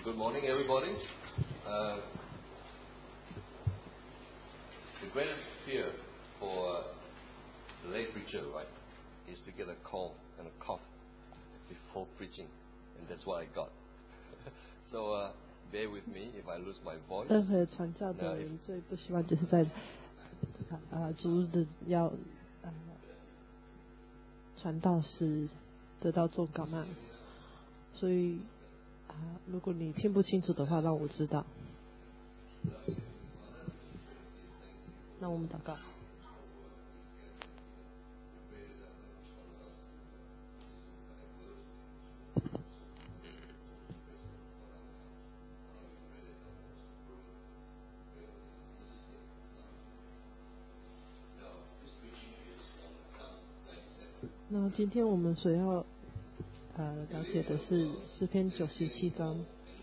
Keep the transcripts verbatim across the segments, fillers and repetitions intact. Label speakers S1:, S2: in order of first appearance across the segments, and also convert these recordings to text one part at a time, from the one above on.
S1: Good morning, everybody. Uh, the greatest fear for the lay preacher, right, is to get a cold and a cough before preaching, and that's what I got. so uh, bear with me if I lose my voice.
S2: 任何传教的人最不希望就是在啊主日的要呃传道时得到重感冒，所以啊如果你听不清楚的话，让我知道。那我们祷告。那今天我们所要呃了解的是诗篇九十七章。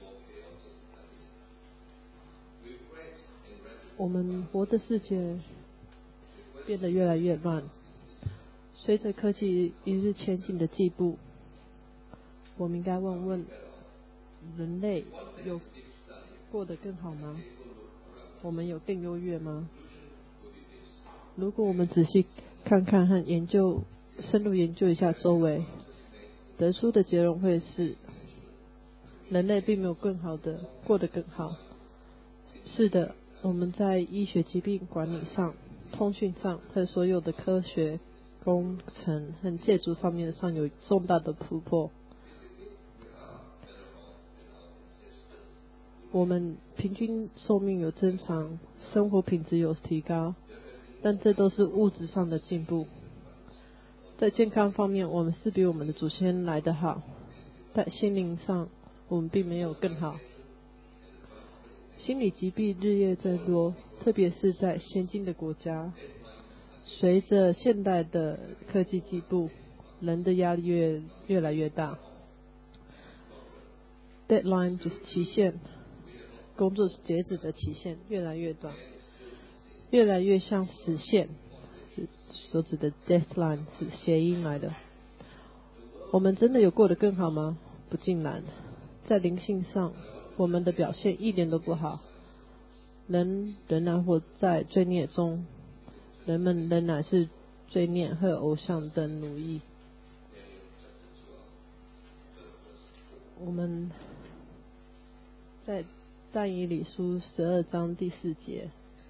S2: 我们活的世界变得越来越乱，随着科技一日前进的进步，我们应该问问人类有过得更好吗？我们有更优越吗？如果我们仔细看看和研究深入研究一下周围，得出的结论会是人类并没有更好的过得更好。是的，我们在医学疾病管理上、通讯上和所有的科学工程和建筑方面上有重大的突破。我们平均寿命有增长，生活品质有提高，但这都是物质上的进步。在健康方面，我们是比我们的祖先来得好，但心灵上我们并没有更好。心理疾病日夜增多，特别是在先进的国家。随着现代的科技进步，人的压力越越来越大。Deadline 就是期限，工作截止的期限越来越短，越来越像时限。所指的 deadline 是谐音来的。我们真的有过得更好吗？不尽然。在灵性上，我们的表现一点都不好。人仍然活在罪孽中，人们仍然是罪孽和偶像的奴役。我们在但以理书十二章第四节。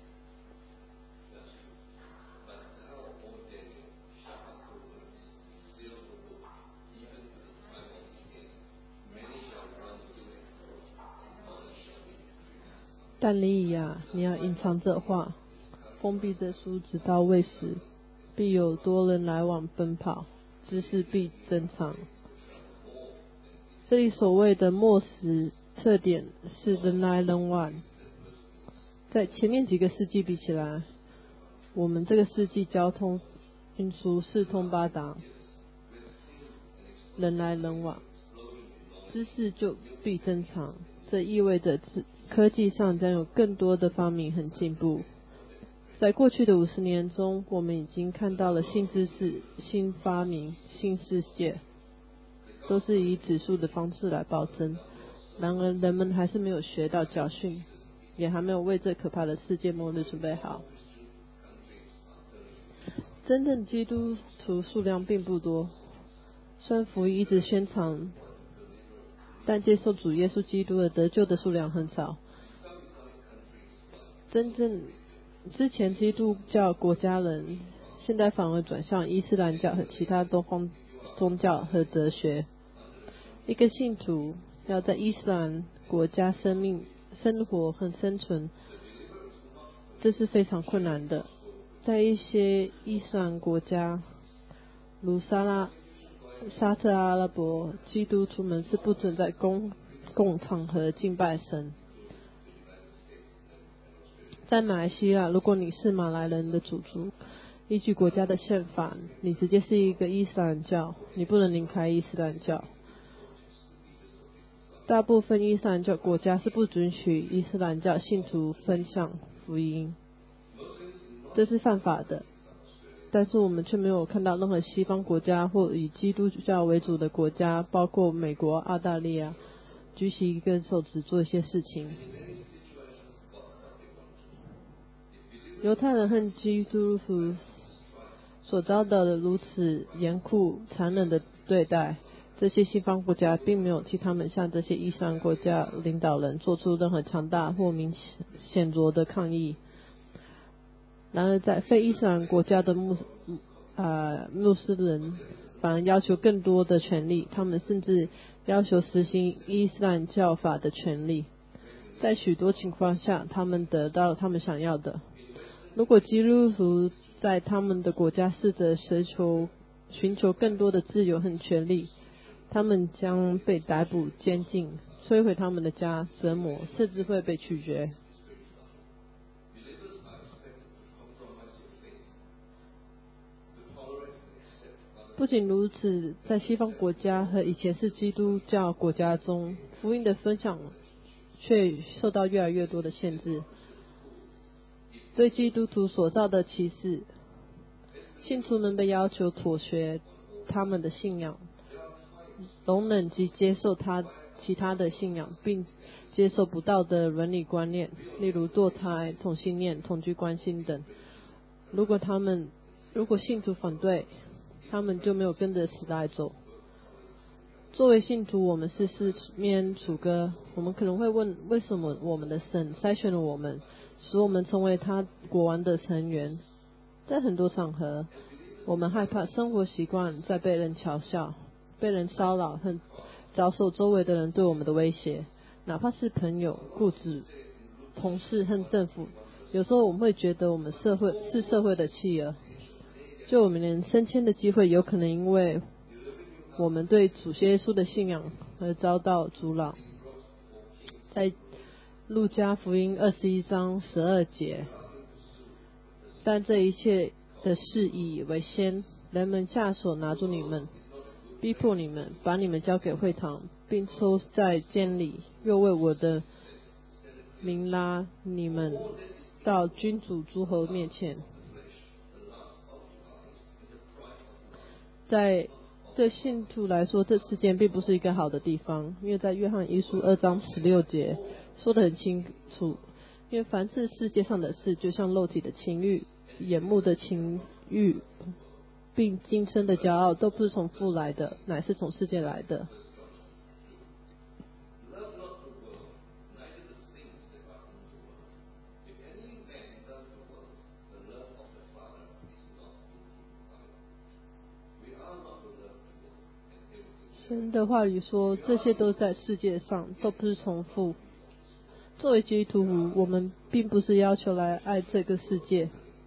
S2: 但尼以啊，你要隐藏这话，封闭这书，直到未时，必有多人来往奔跑，知识必增长。这里所谓的末时特点是人来人往，在前面几个世纪比起来，我们这个世纪交通运输四通八达，人来人往，知识就必增长。这意味着科技上将有更多的发明和进步。在过去的五十年中，我们已经看到了新知识、新发明、新世界，都是以指数的方式来暴增。然而，人们还是没有学到教训，也还没有为这可怕的世界末日准备好。真正基督徒数量并不多，虽然福音一直宣传，但接受主耶稣基督的得救的数量很少。真正之前基督教国家人，现在反而转向伊斯兰教和其他东方宗教和哲学。一个信徒要在伊斯兰国家生命、生活和生存，这是非常困难的。在一些伊斯兰国家，如沙拉、沙特阿拉伯，基督徒们是不准在公共场合敬拜神。在马来西亚，如果你是马来人的祖族，依据国家的宪法，你直接是一个伊斯兰教，你不能离开伊斯兰教。大部分伊斯兰教国家是不准许伊斯兰教信徒分享福音，这是犯法的。但是我们却没有看到任何西方国家或以基督教为主的国家，包括美国、澳大利亚， 举起一个手指做一些事情。犹太人和基督徒所遭到的如此严酷残忍的对待，这些西方国家并没有替他们向这些伊斯兰国家领导人做出任何强大或明显著的抗议。然而在非伊斯兰国家的穆呃穆斯林反而要求更多的权利，他们甚至要求实行伊斯兰教法的权利。在许多情况下，他们得到了他们想要的。如果基督徒在他们的国家试着寻求寻求更多的自由和权利，他们将被逮捕、监禁、摧毁他们的家、折磨，甚至会被拒绝。不仅如此，在西方国家和以前是基督教国家中，福音的分享却受到越来越多的限制。对基督徒所遭的歧视，信徒们被要求妥协他们的信仰，容忍及接受他其他的信仰，并接受不道德的伦理观念，例如堕胎、同性恋、同居关系等。如果他们如果信徒反对，他们就没有跟着时代走。作为信徒，我们是四面楚歌，我们可能会问，为什么我们的神筛选了我们，使我们成为他国王的成员？在很多场合，我们害怕生活习惯在被人嘲笑、被人骚扰和遭受周围的人对我们的威胁，哪怕是朋友、雇主、同事和政府。有时候我们会觉得我们社会是社会的弃儿，就我们连升迁的机会有可能因为我们对主耶稣的信仰而遭到阻挠。在路加福音二十一章十二节，但这一切的事以为先，人们下手拿住你们，逼迫你们，把你们交给会堂，并抽在监里，又为我的名拉你们到君主诸侯面前。在对信徒来说，这事件并不是一个好的地方，因为在约翰一书二章十六节说得很清楚，因为凡是世界上的事，就像肉体的情欲、眼目的情欲，并今生的骄傲，都不是从父来的，乃是从世界来的。神的话语说，这些都在世界上，都不是从父。作为基督徒，我们并不是要求来爱这个世界，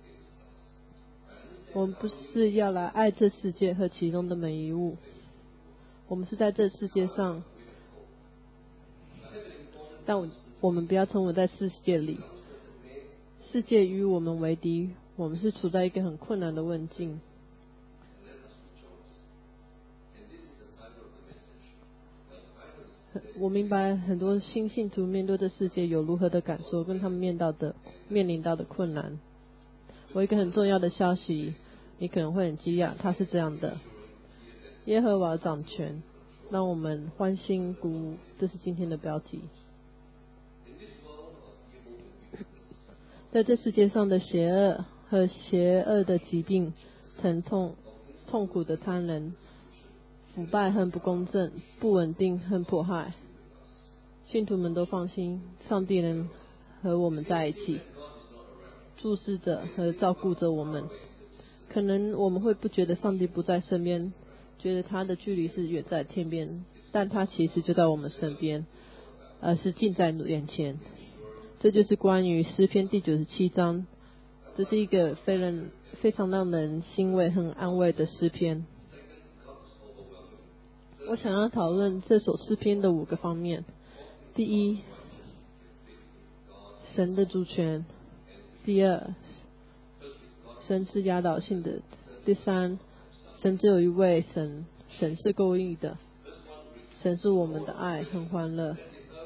S2: 我们不是要来爱这世界和其中的每一物，我们是在这世界上，但我们不要成为在世界里。世界与我们为敌，我们是处在一个很困难的问境。我明白很多新信徒面对这世界有如何的感受，跟他们面到的面临到的困难。我一个很重要的消息，你可能会很惊讶，它是这样的：耶和华掌权，让我们欢欣鼓舞。这是今天的标题。在这世界上的邪恶和邪恶的疾病、疼痛、痛苦的贪婪、腐败和不公正、不稳定和迫害，信徒们都放心，上帝能和我们在一起，注视着和照顾着我们。可能我们会不觉得上帝不在身边，觉得他的距离是远在天边，但他其实就在我们身边，而是近在眼前。这就是关于诗篇第九十七章，这是一个非人非常让人欣慰和安慰的诗篇。我想要讨论这首诗篇的五个方面。第一，神的主权。第二，神是压倒性的。第三，神只有一位神，神是公义的，神是我们的爱和欢乐。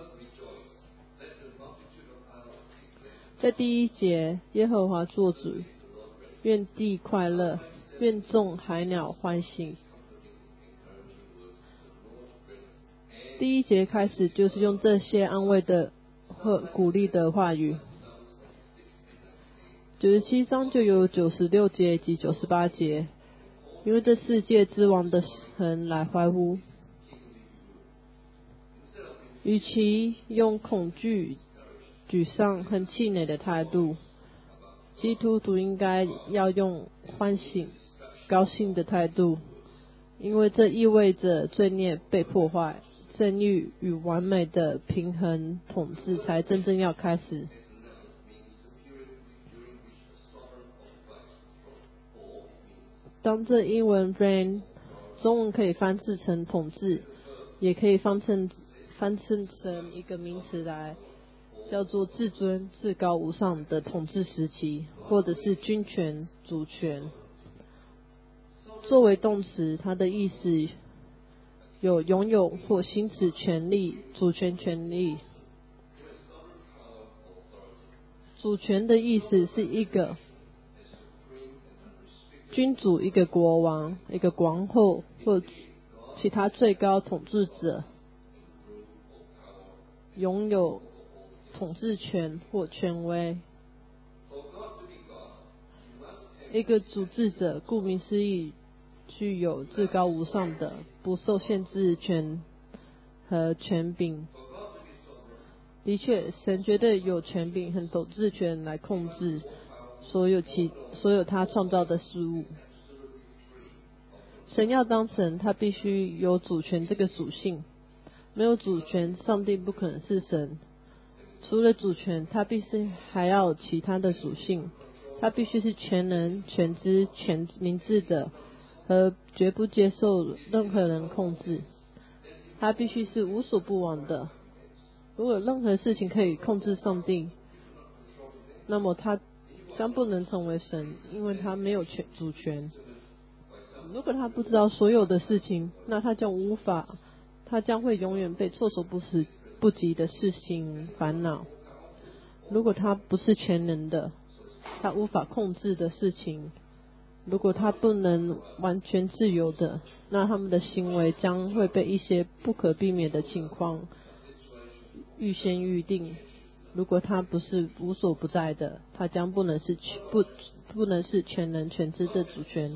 S2: 在第一节，耶和华作主，愿地快乐，愿众海鸟欢喜。 第一节开始就是用这些安慰的和鼓励的话语。九十七章就有九十六节及九十八节，因为这世界之王的神来怀呼。与其用恐惧、沮丧和气馁的态度，基督徒应该要用欢喜、高兴的态度，因为这意味着罪孽被破坏，正义与完美的平衡统治才真正要开始。当这英文 reign 中文可以翻译成统治，也可以翻成翻译成一个名词来，叫做至尊、至高无上的统治时期，或者是君权、主权。作为动词，它的意思有拥有或行使权利、主权权利。主权的意思是一个君主、一个国王、一个王后或其他最高统治者拥有统治权或权威。一个主治者顾名思义具有至高无上的不受限制权和权柄。的确，神绝对有权柄和统治权来控制所有其所有他创造的事物。神要当神，他必须有主权这个属性。没有主权，上帝不可能是神。除了主权，他必须还要有其他的属性。他必须是全能、全知、全明智的，和绝不接受任何人控制。他必须是无所不往的。如果有任何事情可以控制上帝，那么他将不能成为神，因为他没有权主权。如果他不知道所有的事情，那他将无法，他将会永远被措手不及不及的事情烦恼。如果他不是全能的，他无法控制的事情，如果他不能完全自由的，那他们的行为将会被一些不可避免的情况预先预定。如果他不是无所不在的，他将不能是不不能是全能全知的主权。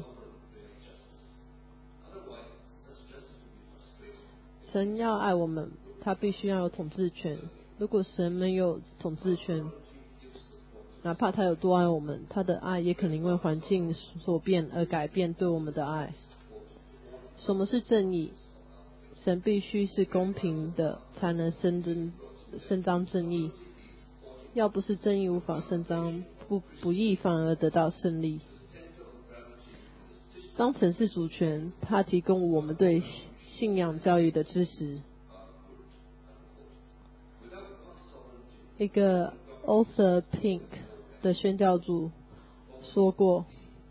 S2: 神要爱我们，他必须要有统治权。如果神没有统治权，哪怕他有多爱我们，他的爱也可能因为环境所变而改变对我们的爱。什么是正义？神必须是公平的，才能伸张伸张正义。要不是正义无法伸张，不不义反而得到胜利。当神是主权，他提供我们对信仰教育的支持。一个 Arthur Pink 的宣教主说过，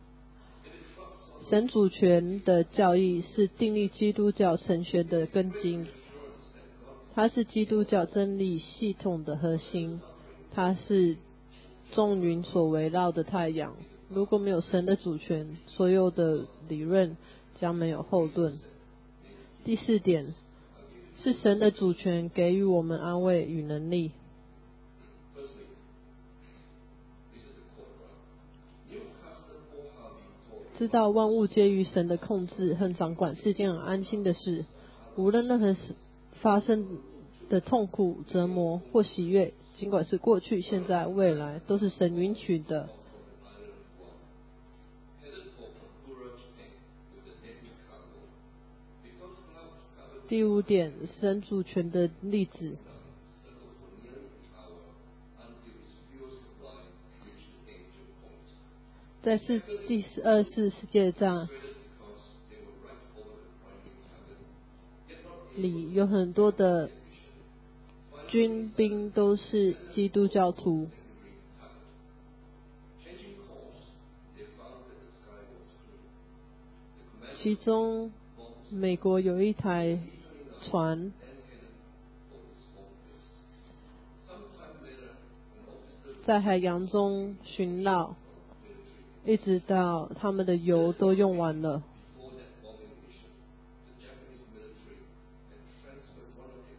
S2: 神主权的教义是订立基督教神学的根基，它是基督教真理系统的核心，它是众云所围绕的太阳。如果没有神的主权，所有的理论将没有后盾。第四点是神的主权给予我们安慰与能力。知道万物皆于神的控制和掌管是件很安心的事，无论任何发生的痛苦、折磨或喜悦，尽管是过去、现在、未来，都是神允许的。第五点，神主权的例子。在是第二次世界战里，有很多的军兵都是基督教徒。其中，美国有一台船，在海洋中巡绕，一直到他们的油都用完了。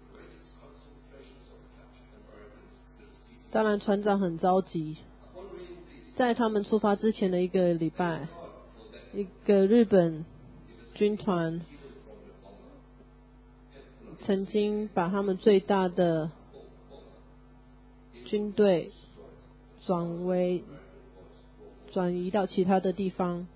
S2: 当然船长很着急，在他们出发之前的一个礼拜，一个日本军团曾经把他们最大的军队转为转移到其他的地方。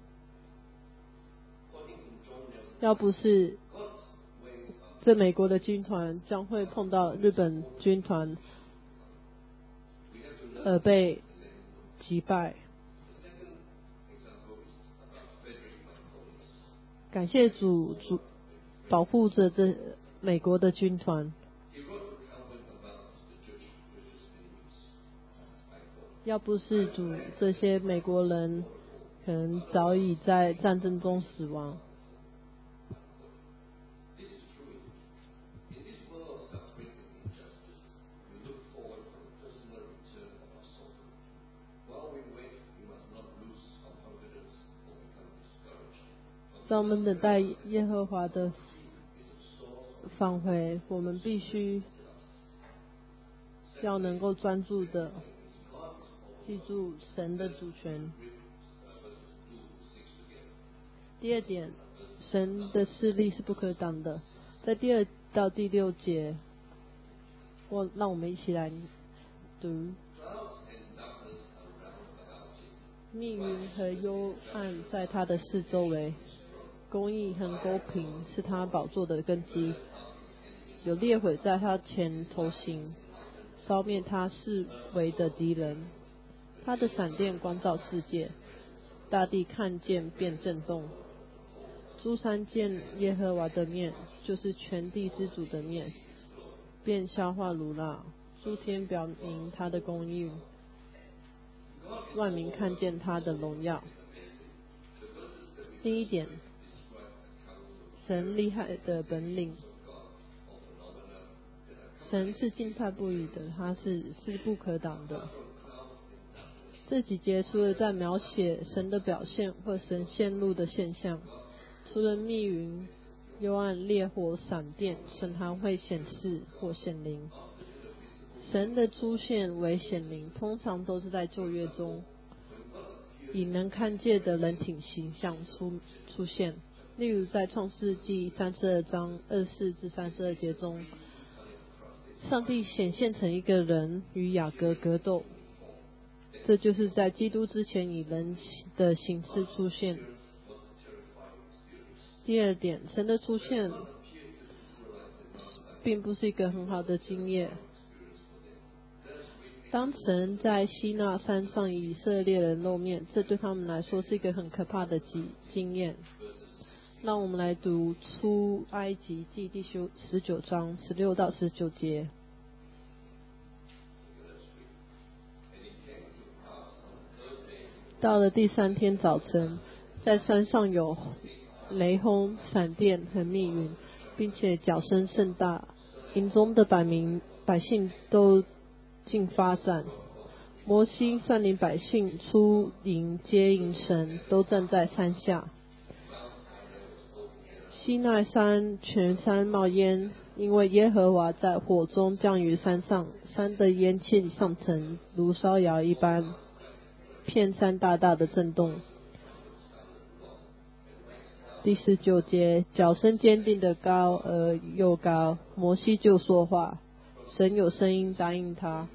S2: 要不是这美国的军团将会碰到日本军团而被击败。感谢主主保护着这美国的军团。要不是主，这些美国人可能早已在战争中死亡。在我们等待耶和华的返回，我们必须要能够专注的记住神的主权。第二点，神的势力是不可挡的。在第二到第六节，我让我们一起来读。密云和幽暗在他的四周围，公义和公平是他宝座的根基。有烈火在他前头行，烧灭他四围的敌人。他的闪电光照世界，大地看见便震动。诸山见耶和华的面，就是全地之主的面，便消化如蜡。诸天表明他的公义，万民看见他的荣耀。第一点，神厉害的本领。神是惊叹不已的，他是势不可挡的。这几节除了在描写神的表现或神显露的现象，除了密云、幽暗、烈火、闪电，神还会显示或显灵。神的出现为显灵，通常都是在旧约中以能看见的人体形象出出现。例如在创世纪三十二章二十四至三十二节中，上帝显现成一个人与雅各格斗，这就是在基督之前以人的形式出现。第二点，神的出现并不是一个很好的经验。当神在西奈山上以色列人露面，这对他们来说是一个很可怕的经验。让我们来读出埃及记第十九章十六到十九节。到了第三天早晨，在山上有雷轰、闪电和密云，并且角声甚大，营中的百名百姓都尽发展。摩西率领百姓出营接应神，都站在山下。西奈山全山冒烟，因为耶和华在火中降于山上，山的烟气上腾，如烧窑一般，片山大大的震动。第十九节，角声坚定的高而又高，摩西就说话，神有声音答应他。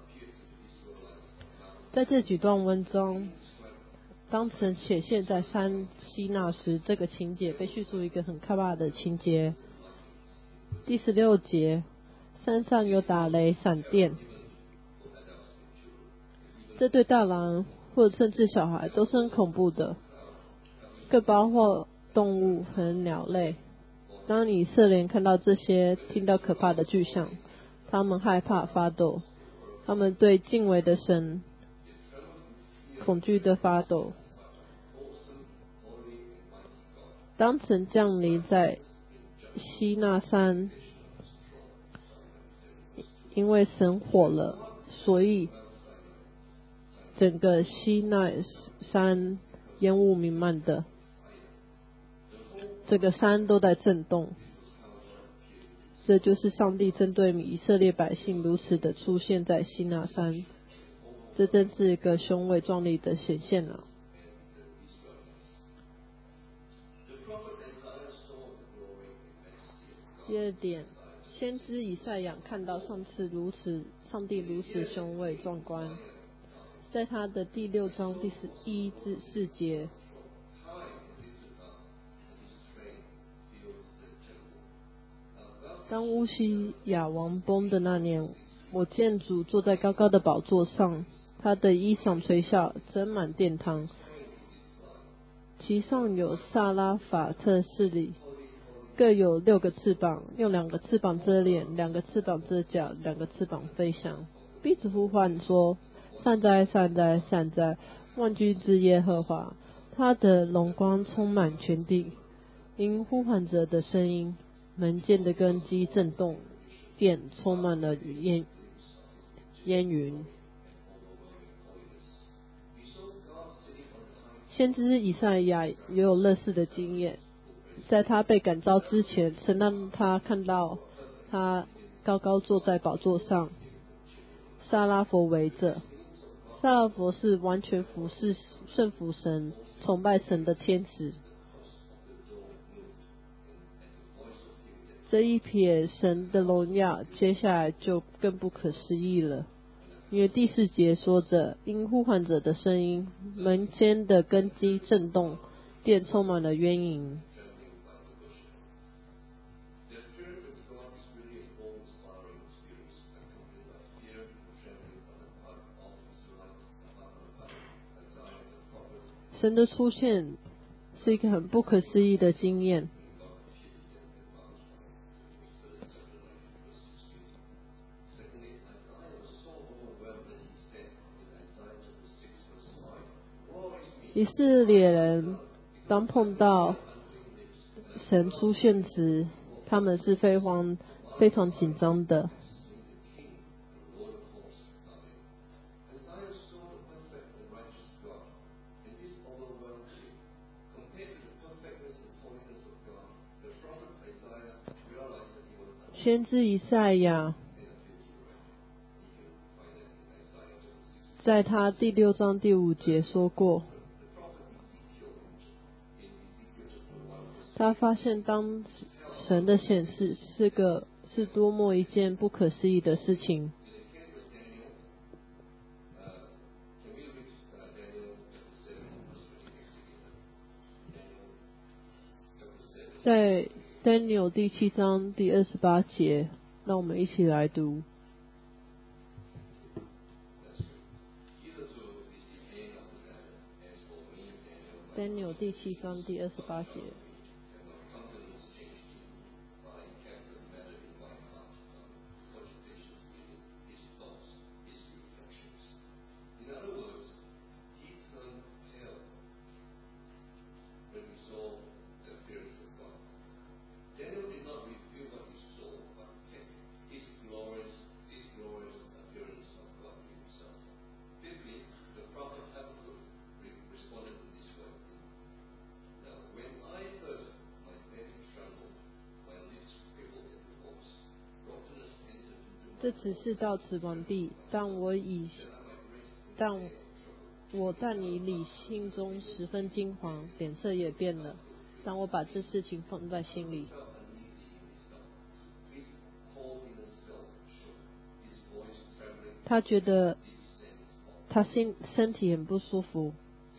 S2: 在这几段文章，当神显现在山西奈时，这个情节被叙述一个很可怕的情节。第十六节，山上有打雷闪电，这对大人或者甚至小孩都是很恐怖的，更包括动物和鸟类。当以色列人看到这些，听到可怕的巨响，他们害怕发抖，他们对敬畏的神恐惧的发抖。当神降临在西奈山，因为神火了，所以整个西奈山烟雾弥漫的，这个山都在震动。这就是上帝针对以色列百姓如此的出现在西奈山。 这真是一个雄伟壮丽的显现啊！第二点，先知以赛亚看到上次如此，上帝如此雄伟壮观，在他的第六章第十一至四节。当乌西雅王崩的那年，我见主坐在高高的宝座上，他的衣裳垂下，遮满殿堂，其上有萨拉法特势力，各有六个翅膀，用两个翅膀遮脸，两个翅膀遮脚，两个翅膀飞翔，彼此呼唤说：善哉，善哉，善哉，万军之耶和华！他的荣光充满全地。因呼唤者的声音，门间的根基震动，殿充满了烟烟云。先知以赛亚也有类似的经验，在他被感召之前，神让他看到他高高坐在宝座上，撒拉佛围着。撒拉佛是完全服侍顺服神、崇拜神的天使。这一瞥神的荣耀，接下来就更不可思议了。因为第四节说着，因呼唤者的声音，门间的根基震动，殿充满了渊影。神的出现是一个很不可思议的经验。以色列人当碰到神出现时，他们是非常非常紧张的。先知以赛亚在他第六章第五节说过，他发现当神的显示是个是多么一件不可思议的事情。在 Daniel 第七章第二十八节，让我们一起来读。Daniel 第七章第二十八节。这次是到此完毕，但我以但我但以理心中十分惊惶，脸色也变了。但我把这事情放在心里。他觉得他心身体很不舒服，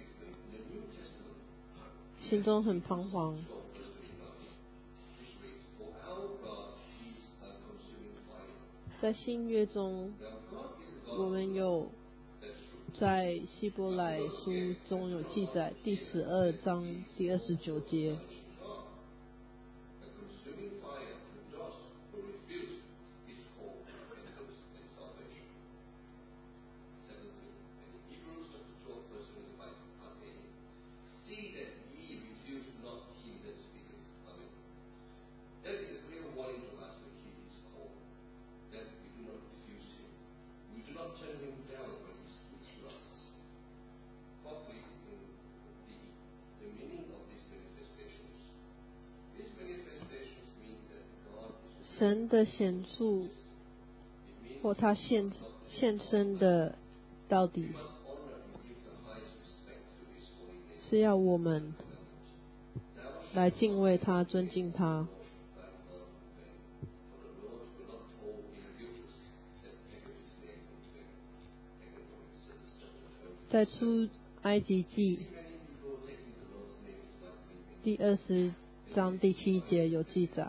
S2: 心中很彷徨。在新约中，我们有在希伯来书中有记载，第十二章第二十九节。神的显著或他现现身的到底是要我们来敬畏他、尊敬他。在出埃及记第二十章第七节有记载，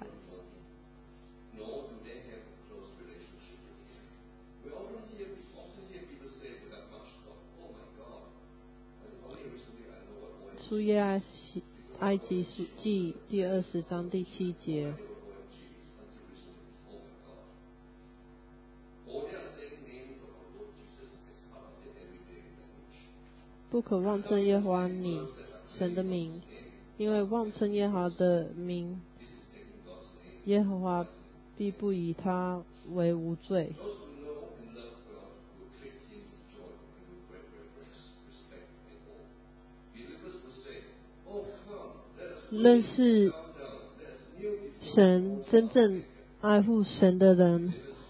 S2: 出耶埃埃及记第二十章第七节，不可妄称耶和华你神的名，因为妄称耶和华的名，耶和华必不以他为无罪。认识神、真正爱护神的人，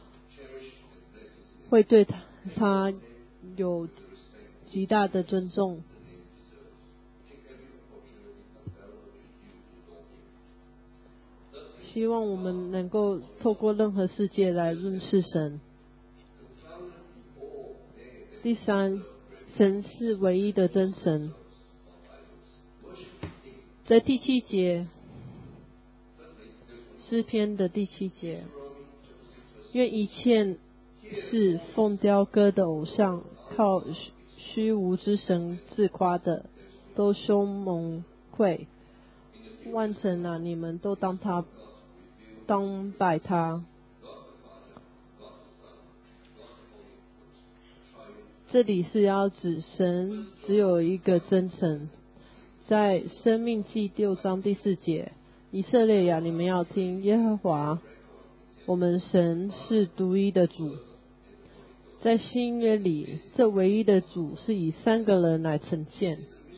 S2: 会对他他有极大的尊重。希望我们能够透过任何世界来认识神。第三，神是唯一的真神。在第七节，诗篇的第七节，愿一切是奉雕刻的偶像，靠虚无之神自夸的，都羞蒙愧。万神啊，你们都当他当拜他。这里是要指神只有一个真神。在申命记六章第四节，以色列呀，你们要听，耶和华我们神是独一的主。在新约里，这唯一的主是以三个人来呈现。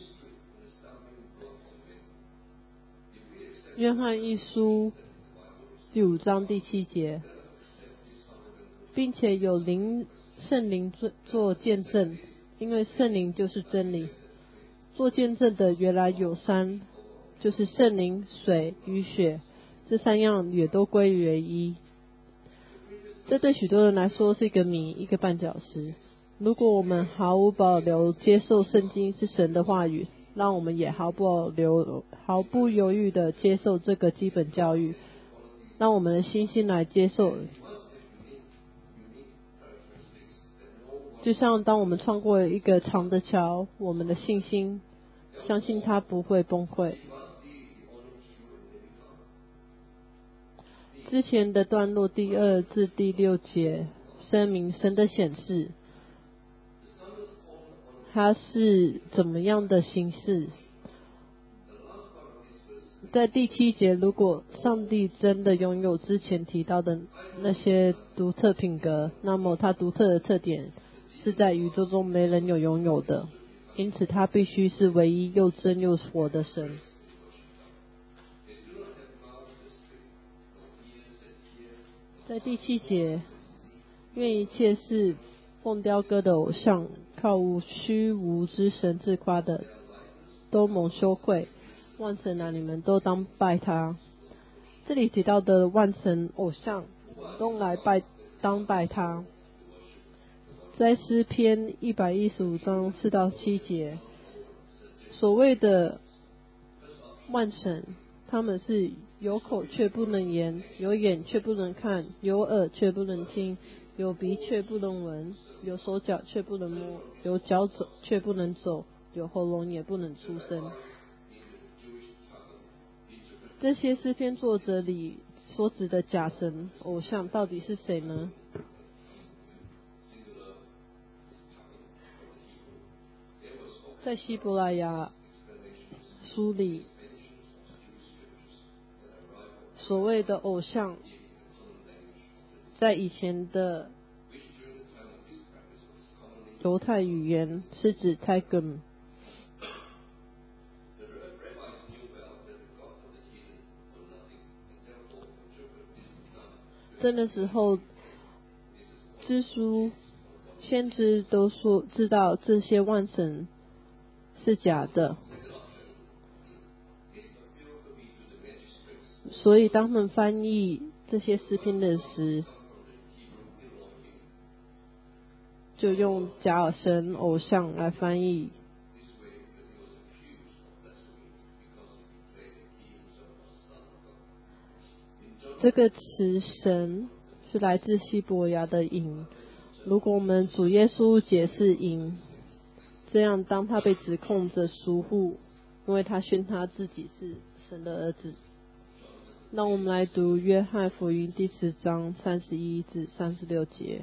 S2: 约翰一书第五章第七节，并且有灵圣灵做做见证，因为圣灵就是真理。做见证的原来有三，就是圣灵、水与血，这三样也都归于为一。这对许多人来说是一个谜，一个绊脚石。如果我们毫无保留接受圣经是神的话语，让我们也毫不保留、毫不犹豫地接受这个基本教育，让我们的心心来接受。就像当我们穿过一个长的桥，我们的信心相信它不会崩溃。之前的段落第二至第六节声明神的显示，它是怎么样的形式。在第七节，如果上帝真的拥有之前提到的那些独特品格，那么他独特的特点是在宇宙中没人有拥有的，因此他必须是唯一又真又活的神。在第七节，愿一切是奉雕刻的偶像，靠无虚无之神自夸的，都蒙羞愧。万神啊，你们都当拜他。这里提到的万神偶像，都来拜当拜他。在诗篇一百一十五章四到七节，所谓的万神，他们是有口却不能言，有眼却不能看，有耳却不能听，有鼻却不能闻，有手脚却不能摸，有脚走却不能走，有喉咙也不能出声。这些诗篇作者里所指的假神偶像到底是谁呢？在希伯来雅书里，所谓的偶像，在以前的犹太语言是指 Dagon。在那时候，支书先知都说知道这些万神是假的，所以当他们翻译这些诗篇的时，就用假尔神偶像来翻译。这个词神是来自希伯雅的音，如果我们主耶稣解释音，这样当他被指控着疏忽，因为他宣他自己是神的儿子。让我们来读约翰福音第十章三十一至三十六节。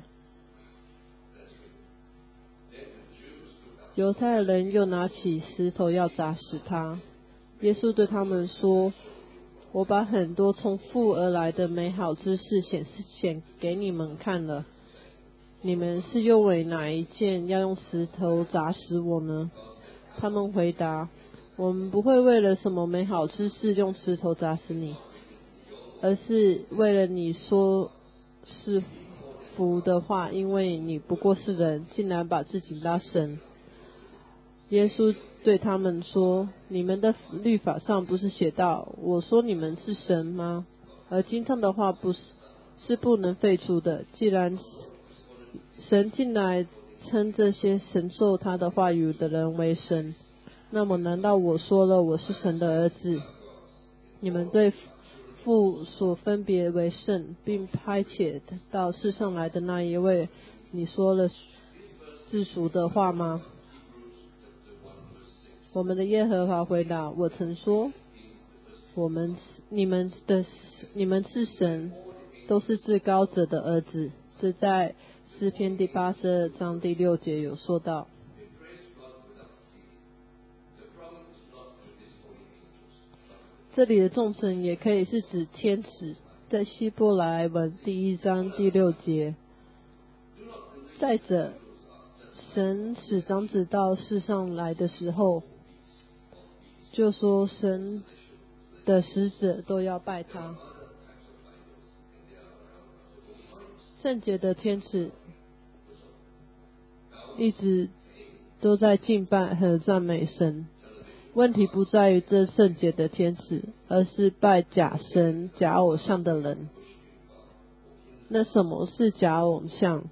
S2: 犹太人又拿起石头要砸死他。耶稣对他们说，我把很多从父而来的美好之事显示显给你们看了，你们是又为哪一件要用石头砸死我呢？他们回答，我们不会为了什么美好之事用石头砸死你，而是为了你说是福的话，因为你不过是人，竟然把自己拉神。耶稣对他们说，你们的律法上不是写道，我说你们是神吗？而经上的话不是是不能废除的。既然神进来称这些神受他的话语的人为神，那么难道我说了我是神的儿子，你们对父所分别为圣并派遣到世上来的那一位，你说了自属的话吗？我们的耶和华回答，我曾说，我们你们的你们是神，都是至高者的儿子。这在诗篇第八十二章第六节有说到。这里的众神也可以是指天使，在希伯来文第一章第六节。再者，神使长子到世上来的时候，就说神的使者都要拜他。圣洁的天使一直都在敬拜和赞美神，问题不在于这圣洁的天使，而是拜假神假偶像的人。那什么是假偶像？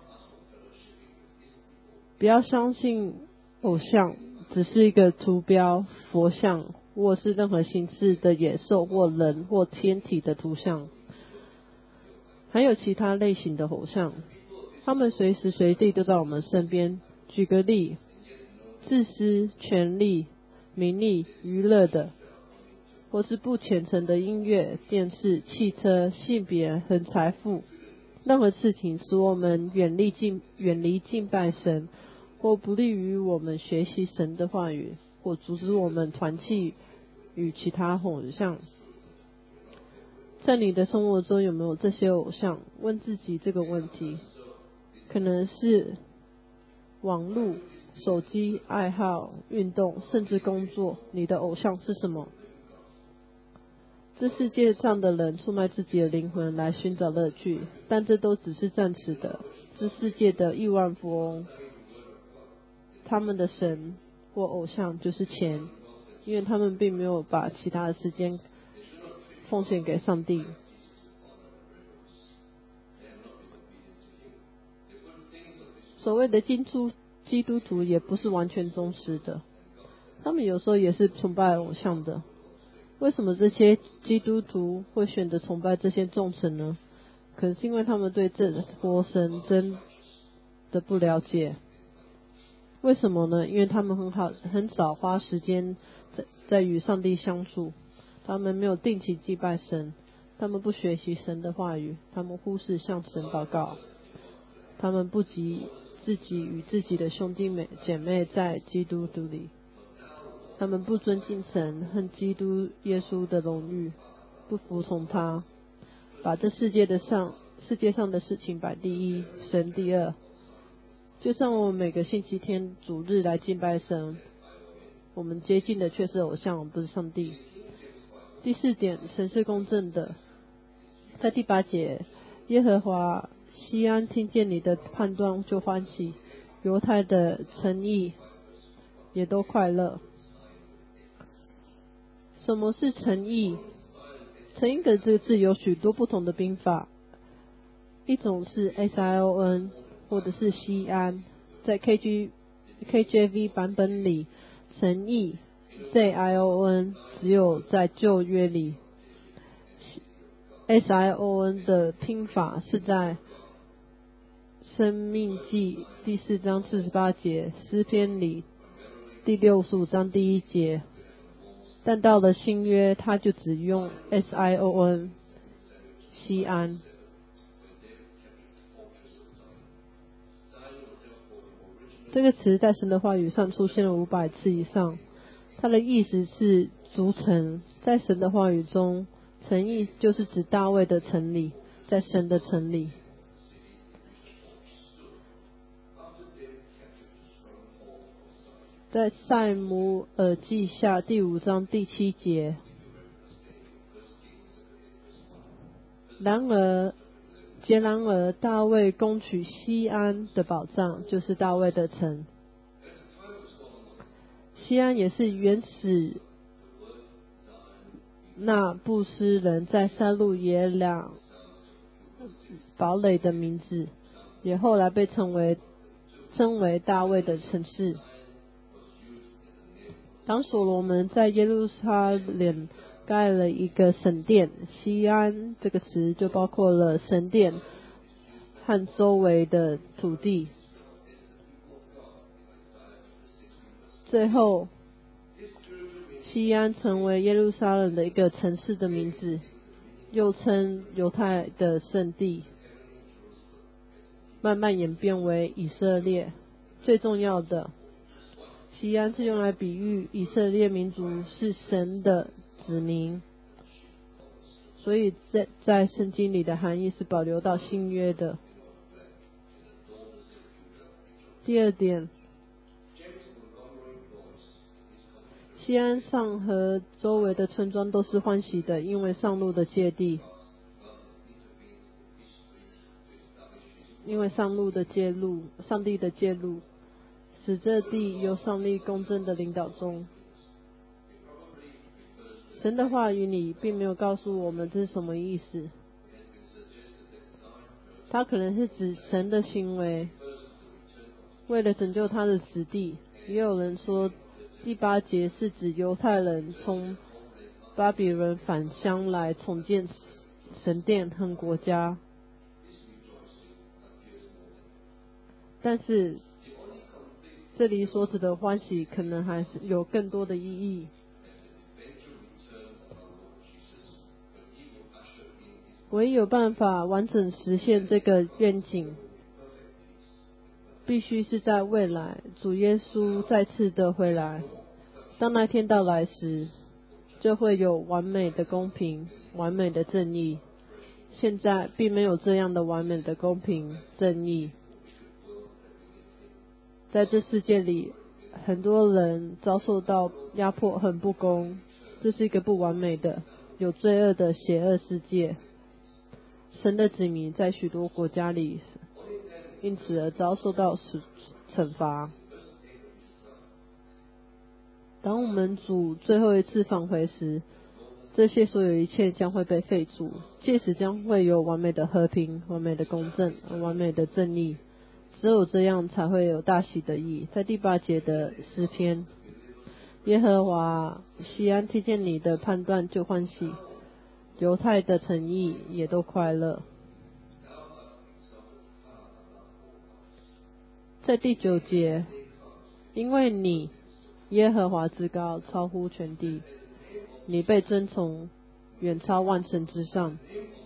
S2: 不要相信偶像只是一个图标、佛像，或是任何形式的野兽或人或天体的图像。还有其他类型的偶像，他们随时随地都在我们身边。举个例，自私、权力、名利、娱乐的，或是不虔诚的音乐、电视、汽车、性别和财富，任何事情使我们远离敬远离敬拜神，或不利于我们学习神的话语，或阻止我们团契与其他偶像。在你的生活中有没有这些偶像？问自己这个问题。可能是网络、手机、爱好、运动，甚至工作。你的偶像是什么？这世界上的人出卖自己的灵魂来寻找乐趣，但这都只是暂时的。这世界的亿万富翁，他们的神或偶像就是钱，因为他们并没有把其他的时间奉献给上帝。所谓的基督基督徒也不是完全忠实的，他们有时候也是崇拜偶像的。为什么这些基督徒会选择崇拜这些众神呢？可能是因为他们对这活神真的不了解。为什么呢？因为他们很好很少花时间在在与上帝相处，他们没有定期祭拜神，他们不学习神的话语，他们忽视向神祷告，他们不及自己与自己的兄弟妹姐妹在基督徒里，他们不尊敬神和基督耶稣的荣誉，不服从他，把这世界的上世界上的事情摆第一，神第二。就像我们每个星期天主日来敬拜神，我们接近的却是偶像，不是上帝。第四点，神是公正的。在第八节，耶和华西安听见你的判断就欢喜，犹太的诚意也都快乐。什么是诚意？诚意的这个字有许多不同的拼法，一种是 S I O N 或者是西安，在 K G K J V 版本里，诚意 Z I O N 只有在旧约里， S I O N 的拼法是在申命记第四章四十八节，诗篇里第六十五章第一节，但到了新约，他就只用 S I O N 西安。这个词在神的话语上出现了五百次以上，它的意思是筑城。在神的话语中，城邑就是指大卫的城里，在神的城里。在塞姆尔记下第五章第七节，然而节然而大卫攻取西安的宝藏，就是大卫的城。西安也是原始那布斯人在山路野两堡垒的名字，也后来被称为称为大卫的城市。当所罗门在耶路撒冷盖了一个神殿，西安这个词就包括了神殿和周围的土地。最后，西安成为耶路撒冷的一个城市的名字，又称犹太的圣地，慢慢演变为以色列。最重要的，西安是用来比喻以色列民族是神的子民，所以在在圣经里的含义是保留到新约的。第二点，西安上和周围的村庄都是欢喜的，因为上路的界地，因为上路的介入，上帝的介入，使这地由上帝公正的领导中。神的话语里并没有告诉我们这是什么意思，它可能是指神的行为，为了拯救他的子弟。也有人说第八节是指犹太人从巴比伦返乡来重建神殿和国家，但是这里所指的欢喜可能还是有更多的意义。唯一有办法完整实现这个愿景，必须是在未来主耶稣再次的回来。当那天到来时，就会有完美的公平，完美的正义。现在并没有这样的完美的公平正义。在这世界里，很多人遭受到压迫和不公，这是一个不完美的、有罪恶的邪恶世界。神的子民在许多国家里因此而遭受到惩罚。当我们主最后一次返回时，这些所有一切将会被废除，届时将会有完美的和平、完美的公正、完美的正义。只有这样才会有大喜的意。在第八节的诗篇，耶和华西安听见你的判断就欢喜，犹太的诚意也都快乐。在第九节，因为你耶和华之高超乎全地，你被尊崇远超万神之上。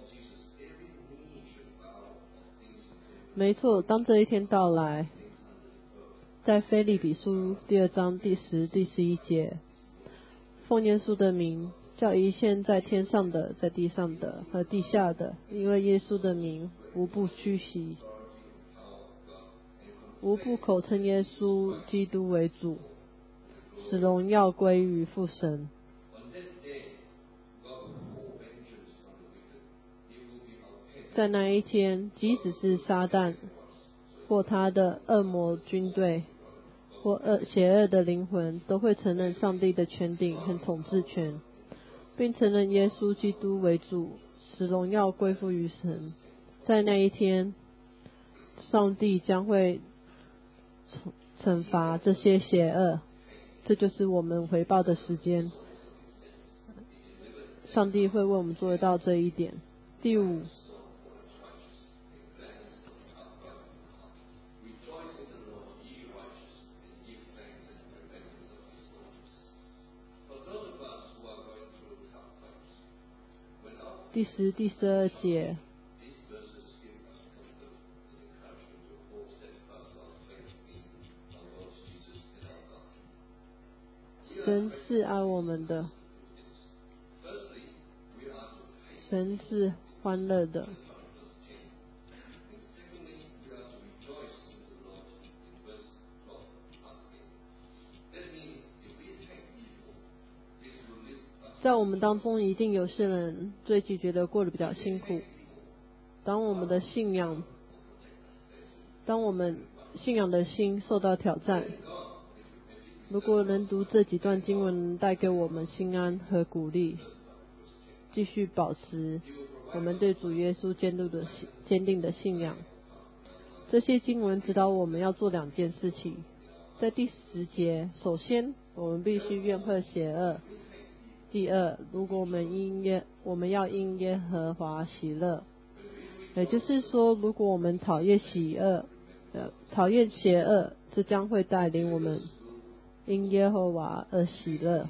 S2: 没错，当这一天到来，在腓立比书第二章第十、第十一节，奉耶稣的名，叫一切在天上的、在地上的和地下的，因为耶稣的名，无不屈膝，无不口称耶稣基督为主，使荣耀归于父神。 在那一天，即使是撒旦或他的恶魔军队或恶邪恶的灵魂，都会承认上帝的权柄和统治权，并承认耶稣基督为主，使荣耀归附于神。在那一天，上帝将会惩罚这些邪恶，这就是我们回报的时间。上帝会为我们做得到这一点。第五，第十、第十二节，神是爱我们的，神是欢乐的。在我们当中一定有些人最近觉得过得比较辛苦。当我们的信仰，当我们信仰的心受到挑战，如果能读这几段经文，带给我们心安和鼓励，继续保持我们对主耶稣坚定的坚定的信仰。这些经文指导我们要做两件事情。在第十节，首先我们必须怨恨邪恶。第二，如果我们因耶我们要因耶和华喜乐，也就是说，如果我们讨厌喜恶，呃，讨厌邪恶，这将会带领我们因耶和华而喜乐。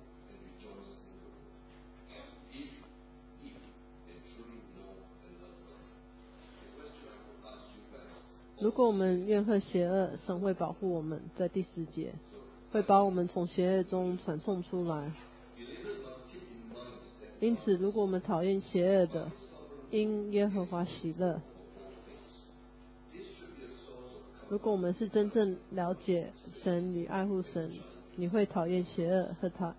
S2: 如果我们怨恨邪恶，神会保护我们，在第十节会把我们从邪恶中传送出来。因此，如果我们讨厌邪恶的，因耶和华喜乐。如果我们是真正了解神与爱护神，你会讨厌邪恶和他，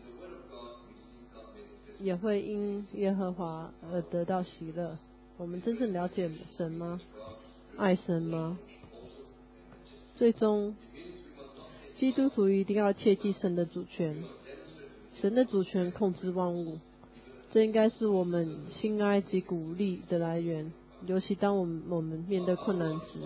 S2: 也会因耶和华而得到喜乐。我们真正了解神吗？爱神吗？最终，基督徒一定要切记神的主权。神的主权控制万物，这应该是我们心哀及鼓励的来源，尤其当我们我们面对困难时。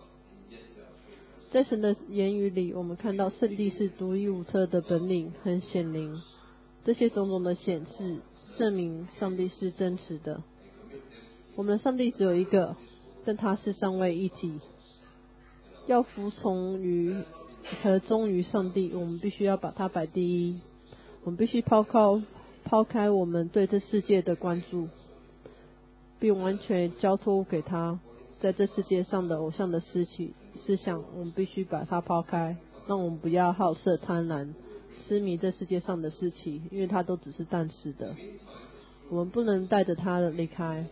S2: 在神的言语里，我们看到圣地是独一无二的本领和显灵，这些种种的显示证明上帝是真实的。我们的上帝只有一个，但他是三位一体。要服从于和忠于上帝，我们必须要把他摆第一。我们必须抛开抛开我们对这世界的关注，并完全交托给他。在这世界上的偶像的思想思想，我们必须把它抛开，让我们不要好色贪婪，痴迷这世界上的事情，因为它都只是暂时的。我们不能带着它离开。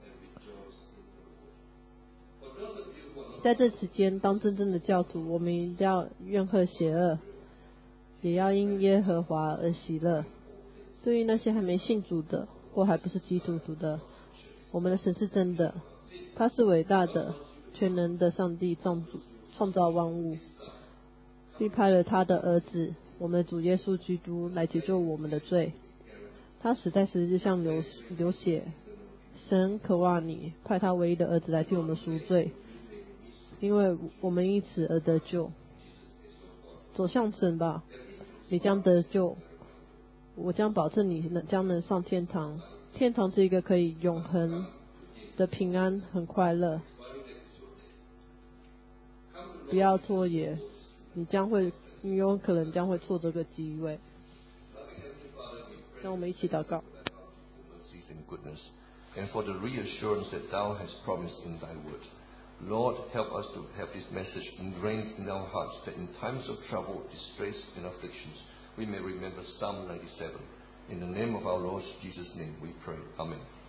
S2: 在这期间，当真正的教徒，我们一定要怨恨邪恶，也要因耶和华而喜乐。对于那些还没信主的或还不是基督徒的，我们的神是真的，他是伟大的全能的上帝，创创造万物，并派了他的儿子我们的主耶稣基督来解救我们的罪。他死在十字架上流流血，神渴望你派他唯一的儿子来替我们赎罪，因为我们因此而得救。走向神吧，你将得救，我将保证你能将能上天堂。天堂是一个可以永恒的平安和快乐。不要拖延，你将会你有可能将会错这个机会。让我们一起祷告。
S1: And for the reassurance that thou hast promised in thy word. Lord, help us to have this message ingrained in our hearts, that in times of trouble, distress, and afflictions, we may remember Psalm ninety-seven. In the name of our Lord Jesus' name we pray. Amen.